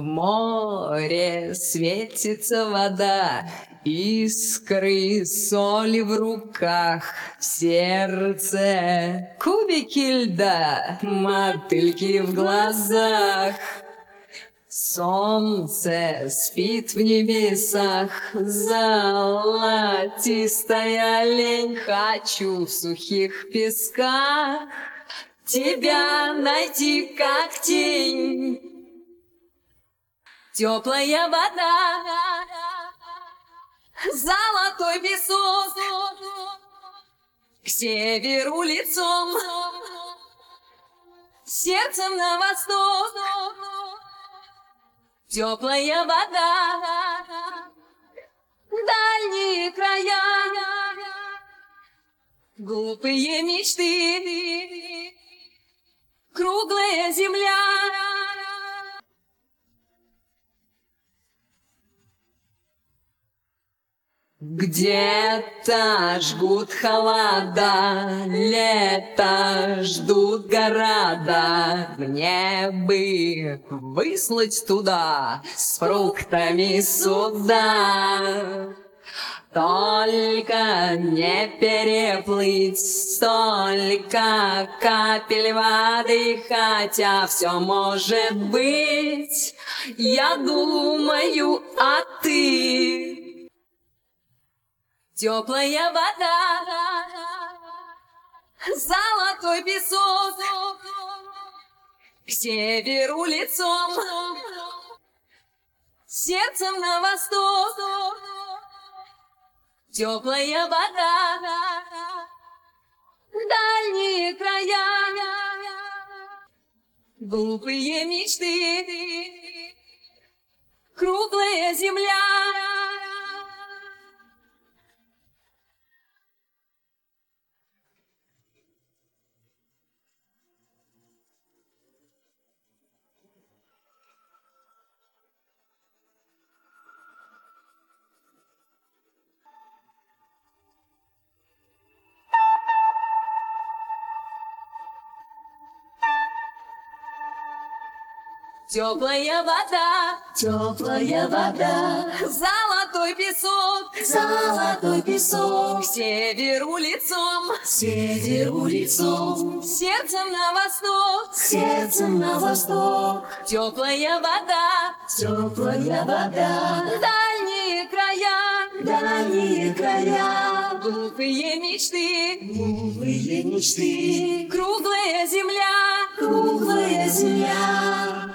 В море светится вода, искры соли в руках, в сердце кубики льда, мотыльки в глазах. Солнце спит в небесах, золотистая лень. Хочу в сухих песках тебя найти, как тень. Теплая вода, золотой песок, к северу лицом, сердцем на восток. Теплая вода, дальние края, глупые мечты, круглая земля. Где-то жгут холода, лето ждут города. Мне бы выслать туда с фруктами суда. Только не переплыть столько капель воды, хотя все может быть, я думаю, а ты. Теплая вода, золотой песок, к северу лицом, сердцем на восток. Теплая вода, дальние края, глупые мечты, круглая земля. Теплая вода, золотой песок, к северу лицом, сердцем на восток, теплая вода, дальние края, глупые мечты, круглая земля.